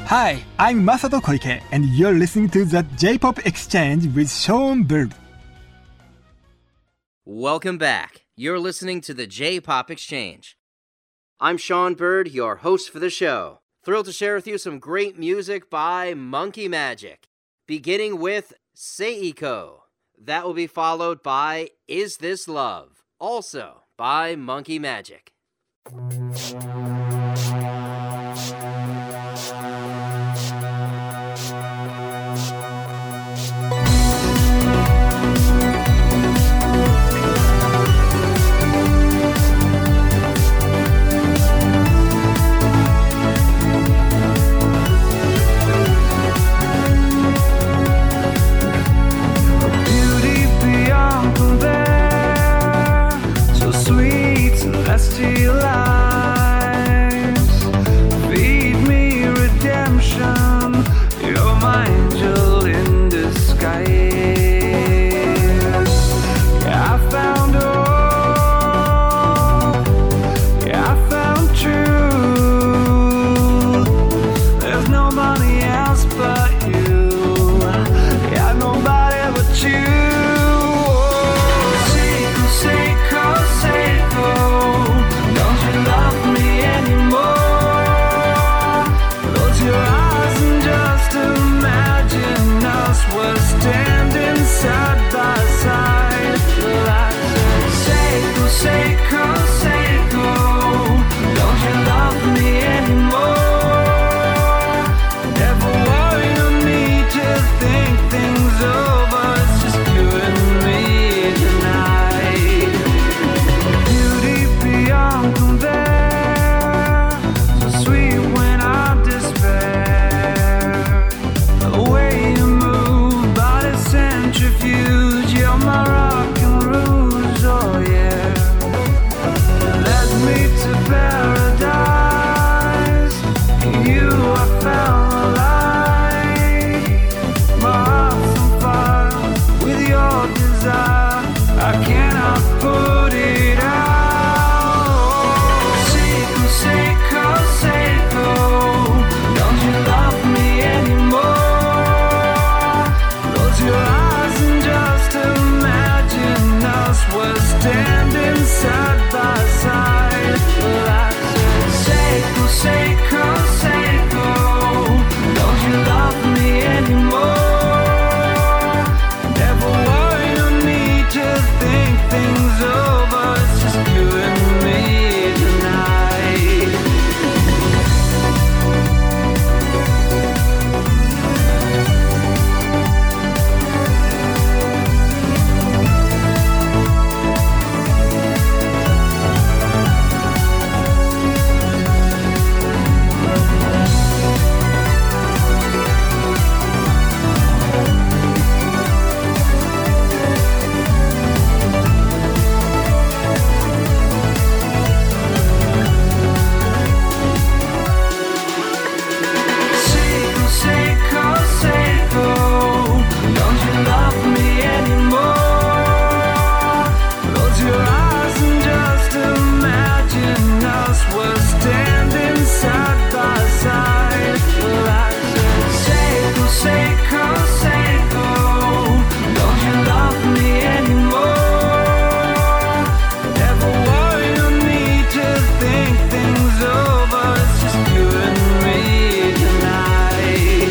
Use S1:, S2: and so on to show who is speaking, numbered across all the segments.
S1: Hi, I'm Masato Koike, and you're listening to the J-Pop Exchange with Sean Bird.
S2: Welcome back. You're listening to the J-Pop Exchange. I'm Sean Bird, your host for the show. Thrilled to share with you some great music by Monkey Magic, beginning with Seiko. That will be followed by Is This Love, also by Monkey Magic.
S3: Celestial lives, feed me redemption. You're my angel in disguise. Yeah, I found hope. Yeah, I found truth. There's nobody else but you. Yeah, nobody but you. Side by side, Seiko, Seiko, Seiko, don't you love me anymore? Never worry, no need to think things over. It's just you and me tonight. Beauty beyond compare, so sweet when I despair. The way you move, body centrifuge, you're my rock and rouge, oh yeah. Led me to paradise, in you I found the light. My heart's on fire with your desire, I cannot put it out. Seiko, Seiko, Seiko, don't you love me anymore? Close your eyes and just imagine us. We're standing side by side. Like Seiko, Seiko, Seiko, don't you love me anymore? Never worry, no need to think things over. It's just you and me tonight. Seiko, Seiko, Seiko, don't you love me anymore? Close your eyes and just imagine us. We're standing side by side. Like Seiko, Seiko, Seiko, don't you love me anymore? Never worry, no need to think things over. It's just you and me tonight.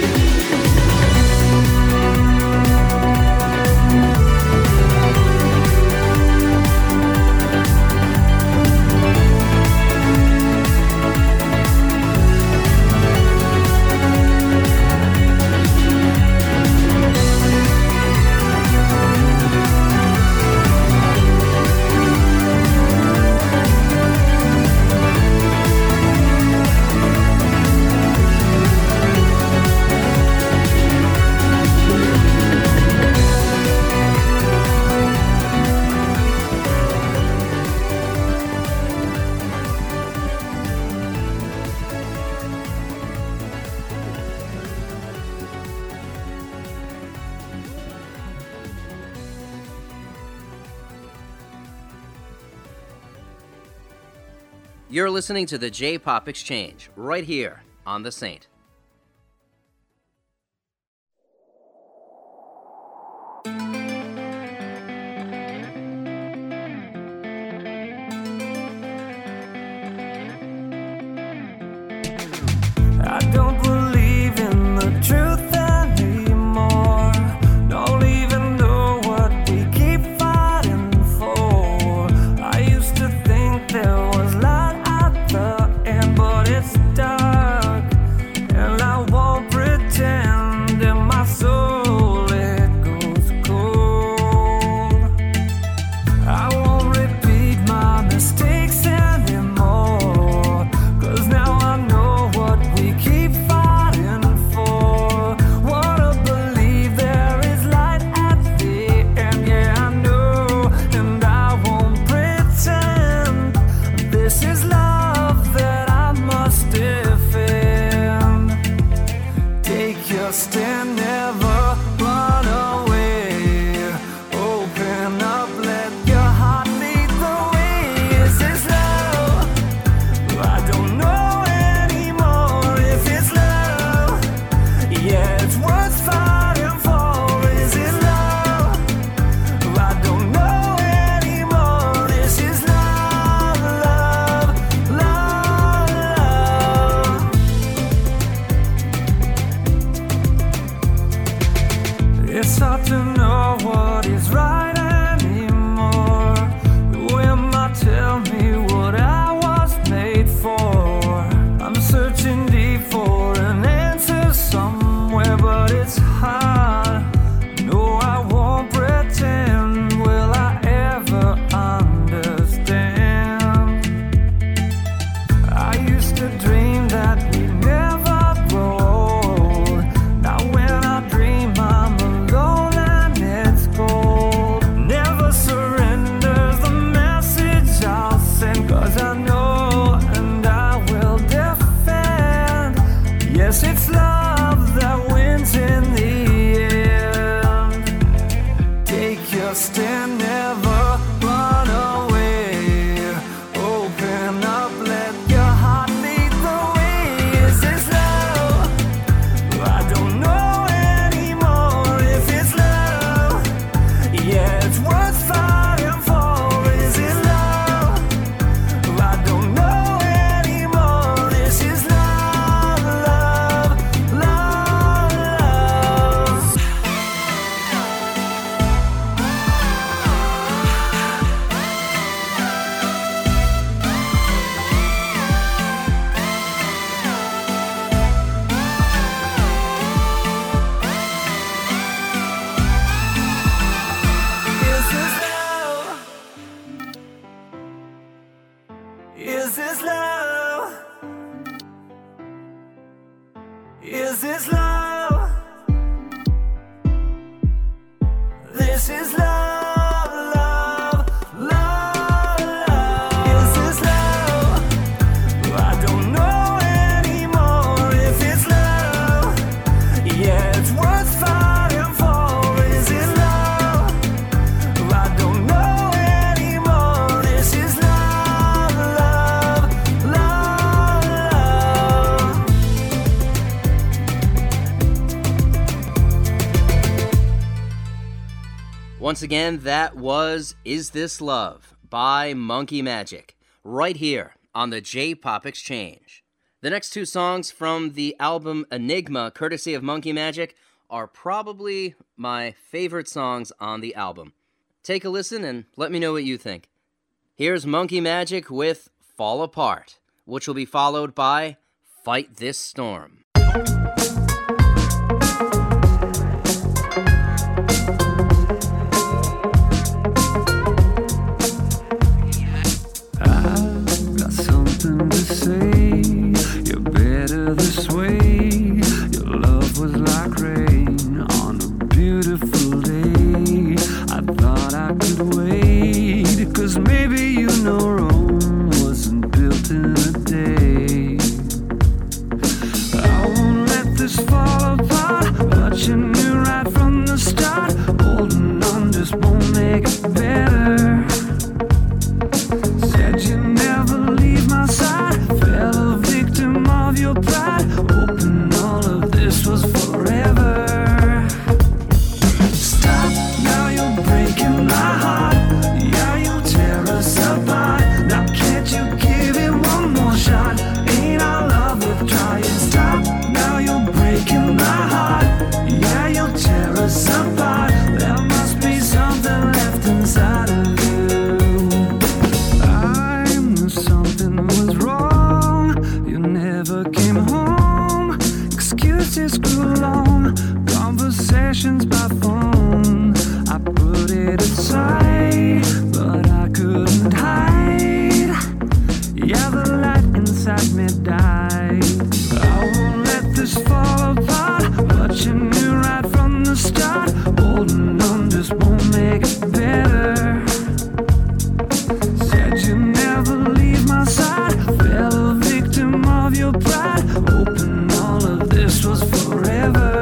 S2: You're listening to the J-Pop Exchange right here on The Saint.
S3: I don't believe in the truth anymore. Don't even know what we keep fighting for. I used to think there was light at the end, but it's dark, and I won't pretend in my soul it goes cold. I won't repeat my mistakes anymore, 'cause now I know what we keep fighting for. Wanna believe there is light at the end, yeah I know, and I won't pretend. This is love that I must defend. Take your stand, never run away. Open up, let your heart lead the way. Is this love? I don't know anymore if it's love. Yeah, it's worth fighting for. Is it love? I don't know anymore. This is love, love, love, love. It's hard to know what is right anymore. Who am I? Tell me what I was made for. I'm searching deep for an answer somewhere, but it's hard. No, I won't pretend. Will I ever understand? I used to dream that we never grow old. Now when I dream I'm alone and it's cold. Never surrender the message I'll send, 'cause I know and I will defend. Yes, it's love that wins in the end. Take your stand, never run away. Open up, let your heart lead the way. Is this love? I don't know anymore if it's love. Yeah, it's worth fighting for. Is it love? I don't know anymore. This is love, love, love, love. Is this love? Is this love? This is love, love, love, love. Is this love? I don't know anymore if it's love. Yeah, it's worth fighting for. Is it love? I don't know anymore. This is love, love, love, love.
S2: Once again, that was Is This Love by Monkey Magic, right here on the J-Pop Exchange. The next two songs from the album Enigma, courtesy of Monkey Magic, are probably my favorite songs on the album. Take a listen and let me know what you think. Here's Monkey Magic with Fall Apart, which will be followed by Fight This Storm.
S3: I've got something to say. You're better this way. Your love was like rain on a beautiful day. I thought I could wait, 'cause maybe you know Rome wasn't built in a day. I won't let die. I won't let this fall apart, but you knew right from the start. Holding on just won't make it better. Said you'd never leave my side, fell a victim of your pride, hoping all of this was forever.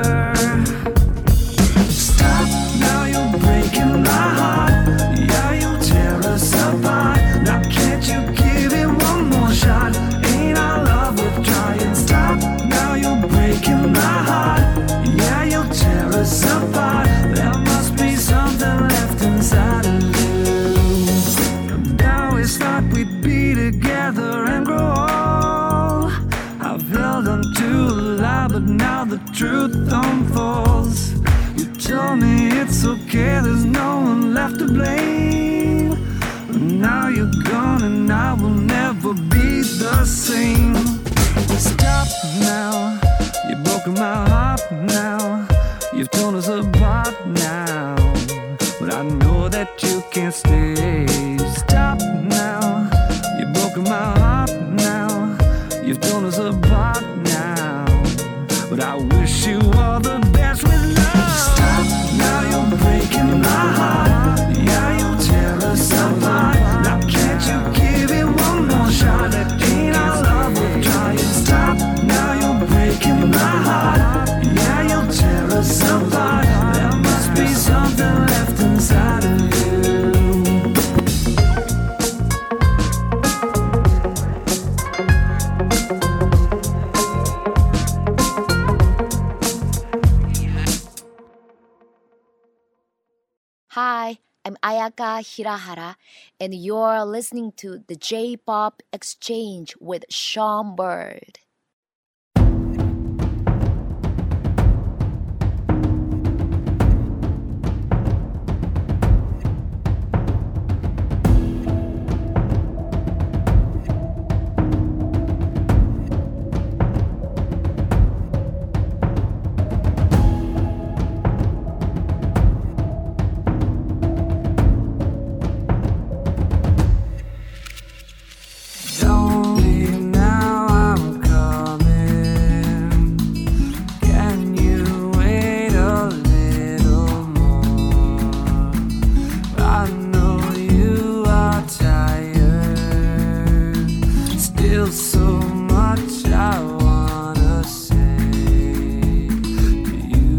S3: Stop, now you're breaking my heart. Yeah, you tear us apart. Now can't you give it one more shot? Ain't our love worth trying? Stop, now you're breaking my heart. Yeah, you tear us apart. There must be something left inside of you. Now it's thought we'd be together and grow old. I've held on to a lie, but now the truth unfolds. You told me it's okay, there's no one left to blame. But now you're gone and I will never be the same. Stop now, you've broken my heart now. You've torn us apart now, but I know that you can't stay. Stop now, you've broken my heart now. You've torn us apart now, but I wish you all the best with love. Stop, now you're breaking my heart. Yeah, you tear us apart. Now can't you give it one more shot? Ain't our love worth trying? Stop, now you're breaking my heart. Yeah, you tear us apart. There must be something left inside of you.
S4: Hi, I'm Ayaka Hirahara, and you're listening to the J-Pop Exchange with Sean Bird.
S3: Don't leave now, I'm coming. Can you wait a little more? I know you are tired. Still so much I wanna say to you.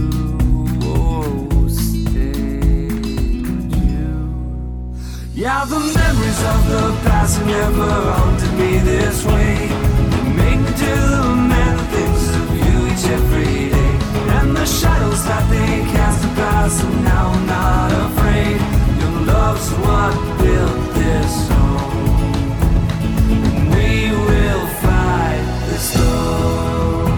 S3: Oh, stay with you. Yeah, the memories of the past never haunted me this way. They make me do the many things of you each every day. And the shadows that they cast across, and now I'm not afraid. Your love's what built this home. And we will fight the storm.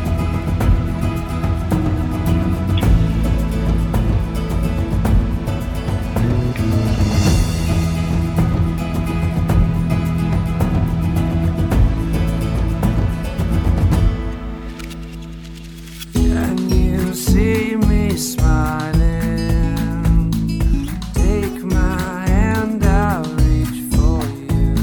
S3: Can you see me smiling? Take my hand, I'll reach for you.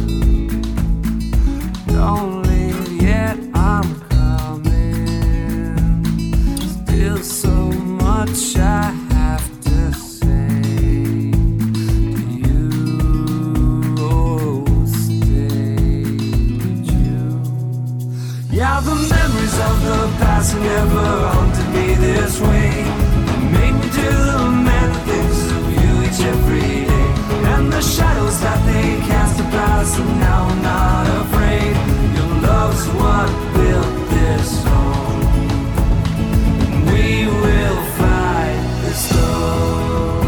S3: Don't leave yet, I'm coming. Still so much I have to say to you. Oh, stay with you. Yeah, the memories of the past never haunted me this way. They make me do the many things of you each every day. And the shadows that they cast across, and now I'm not afraid. Your love's what built this home. And we will fight the storm.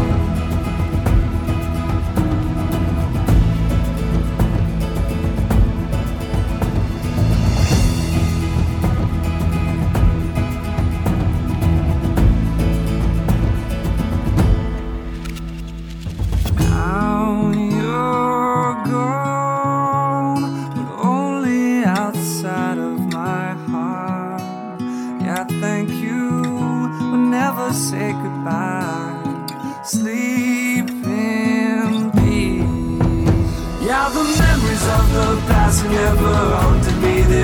S3: Now you're gone, but only outside of my heart. Yeah, thank you, we'll never say goodbye. Sleep in peace. Yeah, the memories of the past never haunted me this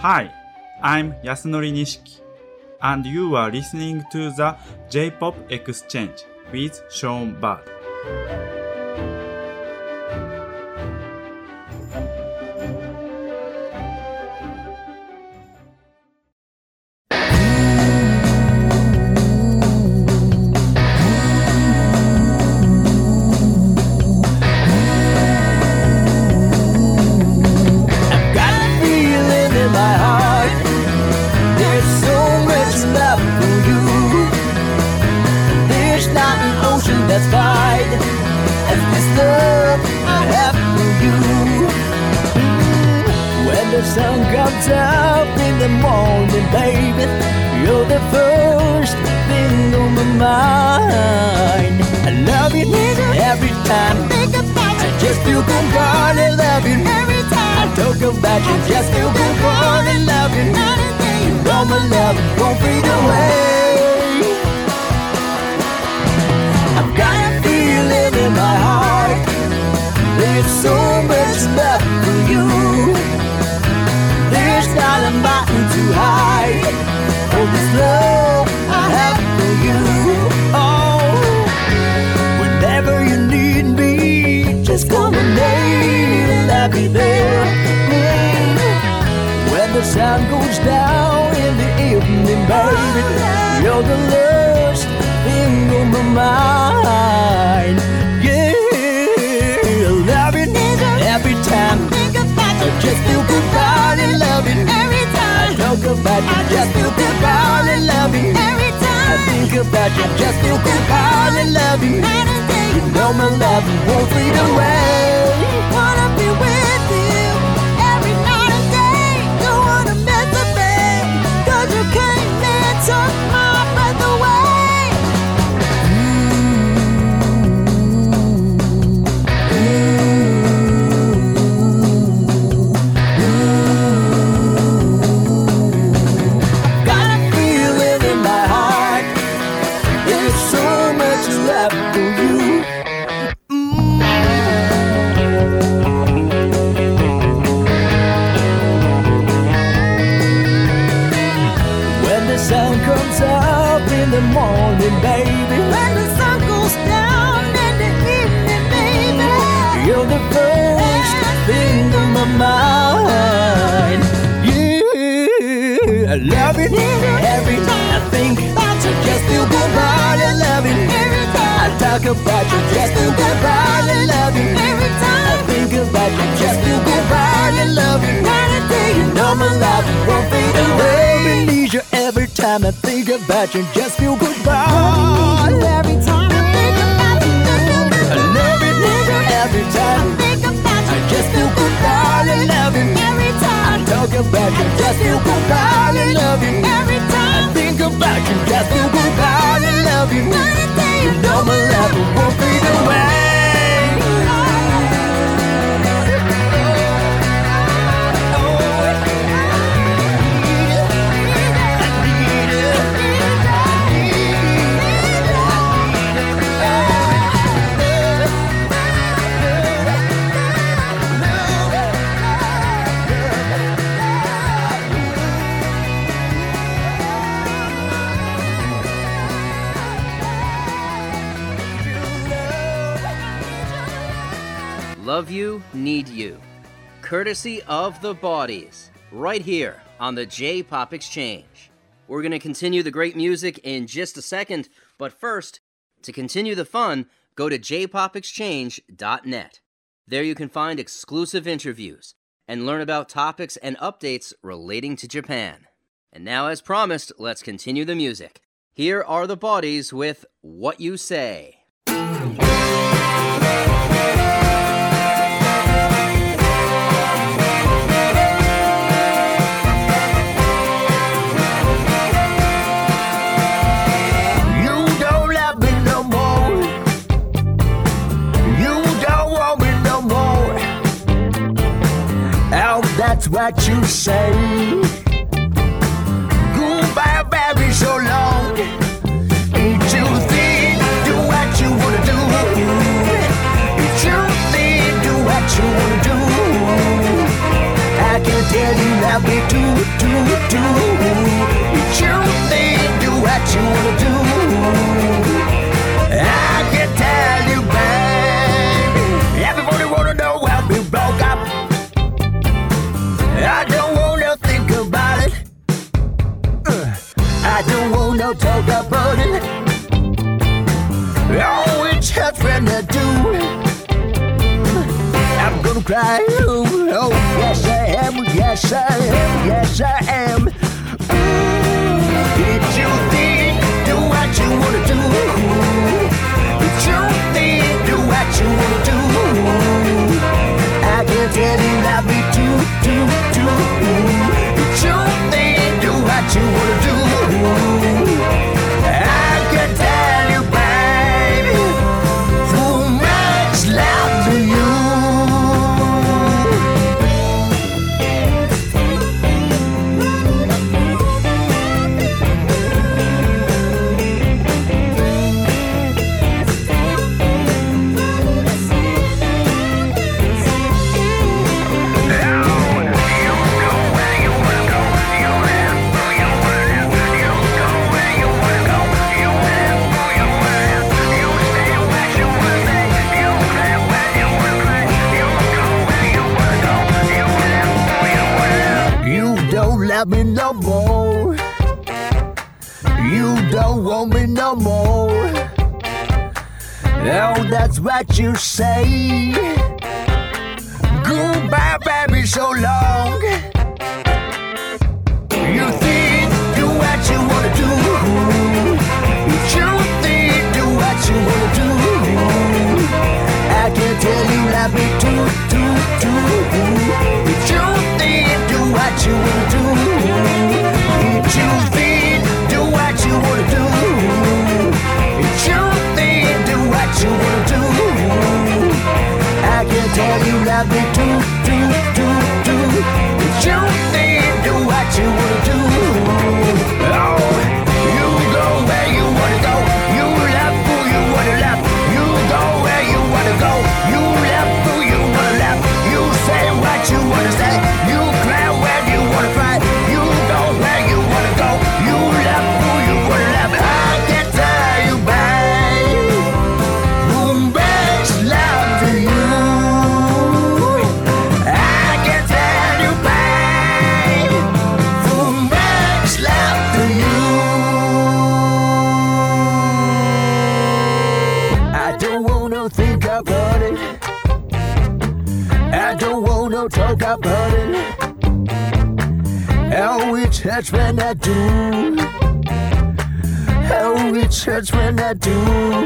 S5: Hi, I'm Yasunori Nishiki, and you are listening to the J-Pop Exchange with Sean Bird.
S3: That's wide as this love I have for you. When the sun comes up in the morning, baby, you're the first thing on my mind. I love you every time. I just feel good, God, I love you every time. I talk about you, just feel good, God, I love you. You know my love won't fade away. Got a feeling in my heart. There's so much love for you. There's not a mountain too high for this love I have for you. Oh, whenever you need me, just call my name and I'll be there. When the sun goes down in the evening, baby, you're the last thing on my mind. Yeah, love it every time. I just feel good about it, love it every time. I talk about you, just feel good about it, love it every time. I think about you, just feel good about it, love it. You know my love won't fade away. Wanna be with you every night and day. Don't wanna miss a thing, 'cause you came and took my breath away. In the morning, baby, when the sun goes down in the evening, baby, you're the first thing on my mind. Yeah, I love it every time I think about you, just feel good about it, love it every time I talk about you, just feel good about it, love it every time I think about you, just feel good about it, love it anything. You know my love won't fade away. I need you every time I think about you, just feel good about it. Every time I think about you, just feel good. I love it every time I think about you, I just feel good about it, love it every time I talk about you, just feel good about it, love it every time I think about you, just feel good about it, love it anything. You know my love won't fade away.
S2: Love You, Need You, courtesy of The Bodies, right here on the J-Pop Exchange. We're going to continue the great music in just a second, but first, to continue the fun, go to jpopexchange.net. There you can find exclusive interviews and learn about topics and updates relating to Japan. And now, as promised, let's continue the music. Here are The Bodies with What You Say.
S3: That's what you say. Goodbye, baby, so long. Ain't you think, do what you wanna do. Ain't you think, do what you wanna do. I can
S6: tell you love me too. You think do what you wanna do. I can tell you, baby. Everybody wanna know why we broke up. I don't wanna think about it. I don't wanna talk about it. Oh, it's hurts when I do. I'm gonna cry. Oh, yes I am. Yes I am. Yes I am. Did you think do what you wanna do? Did you think do what you wanna do? I can tell you love me too. Did you think do what you wanna do? I can tell you, baby, too much love to you. Love me no more. You don't want me no more. Oh, that's what you say. Goodbye, baby, so long. You think do what you wanna do. You think do what you wanna do. I can tell you love me too. You think do what you wanna do. You think do what you wanna do. You think do what you wanna do. I can tell you love me too. You think do what you wanna do. Oh, you go where you wanna go. You love who you wanna love. You go where you wanna go. You love who you wanna love. You say what you wanna say. You cry when you wanna cry. You go where you wanna go. You love who you wanna love. I can tell you, babe, who makes love to you. I can tell you, babe, who makes love to you. I don't wanna think about it. I don't wanna talk about it. Oh, it hurts when I do. Oh, it hurts when I do.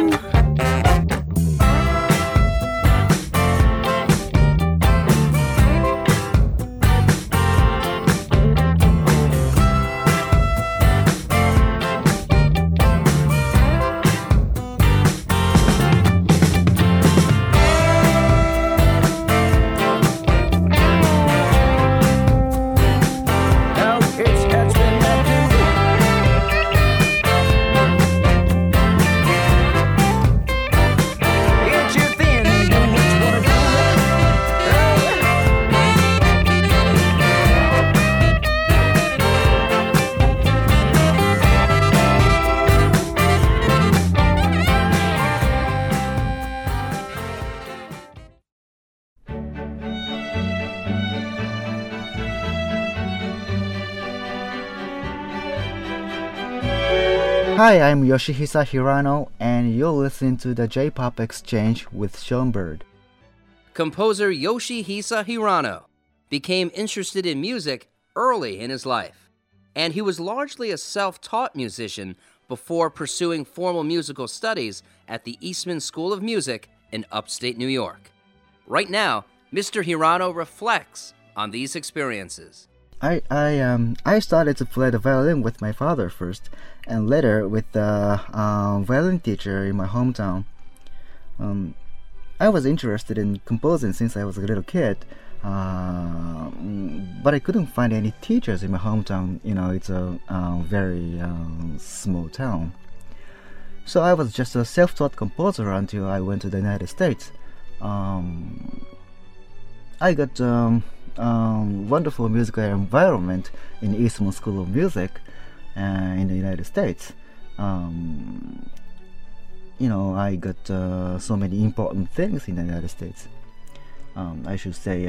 S7: Hi, I'm Yoshihisa Hirano, and you're listening to the J-Pop Exchange with Sean Bird.
S2: Composer Yoshihisa Hirano became interested in music early in his life, and he was largely a self-taught musician before pursuing formal musical studies at the Eastman School of Music in upstate New York. Right now, Mr. Hirano reflects on these experiences.
S7: I started to play the violin with my father first, and later with the violin teacher in my hometown. I was interested in composing since I was a little kid, but I couldn't find any teachers in my hometown. You know, it's a very small town. So I was just a self-taught composer until I went to the United States. I got wonderful musical environment in Eastman School of Music in the United States. I got so many important things in the United States. I should say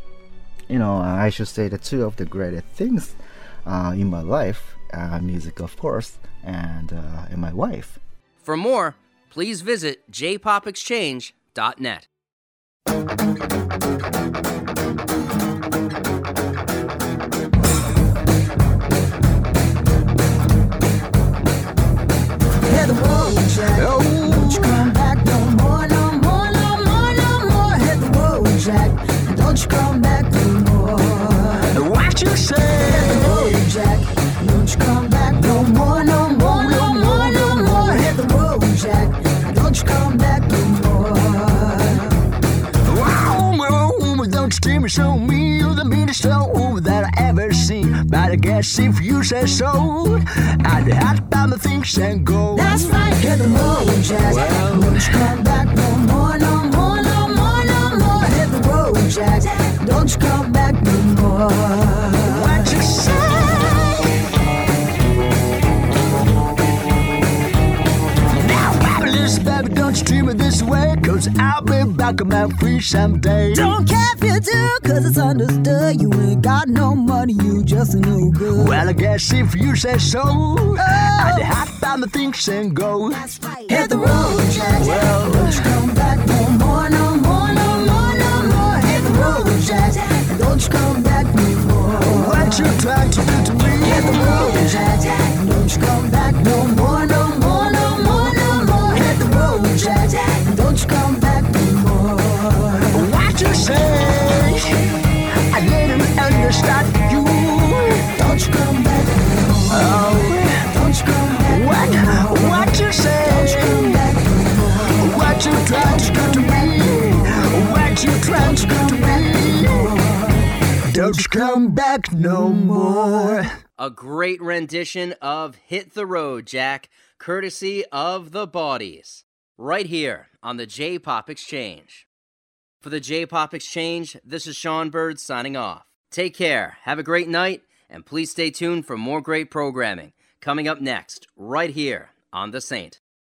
S7: the two of the greatest things in my life, music, of course, and my wife.
S2: For more, please visit jpopexchange.net.
S6: Hit the road, Jack. Don't you come back no more, no more, no more, no more. Hit the road, Jack. Don't you come back no more. What you say? Hit the road, Jack. Don't you come back no more, no more, no more, no more. Hit the road, Jack. Don't you come back no more. Wow, don't you tell me, show me you're the meanest show that I ever seen. But I guess if you say so, I'd have to buy my things and go. That's right, hit the road, Jack. Well, don't you come back no more, no more, no more, no more. Hit the road, Jack. Don't you come back no more. What you say? Baby, don't you treat me this way, 'cause I'll be back on my feet someday. Don't care if you do, 'cause it's understood. You ain't got no money, you just no good. Well, I guess if you say so, I'd have to buy my things and go. That's right. Hit the road, Jack. Well, don't you come back no more, no more, no more, no more. Hit the road, Jack. Don't you come back no more. What you trying to do to me? Hit the road, Jack. Don't you come back no more, no more, no more, no more. Hit the road, Jack. Don't you come back no more. What you say? I didn't understand you. Don't you come back no more. Oh, don't you come back no more. What you say? Don't you come back no more. What you trying to do to me? What you trying to do to me? Don't you come back no more.
S2: A great rendition of Hit the Road, Jack, courtesy of the Bawdies, right here on the J-Pop Exchange. For the J-Pop Exchange, this is Sean Bird signing off. Take care, have a great night, and please stay tuned for more great programming coming up next, right here on The Saint.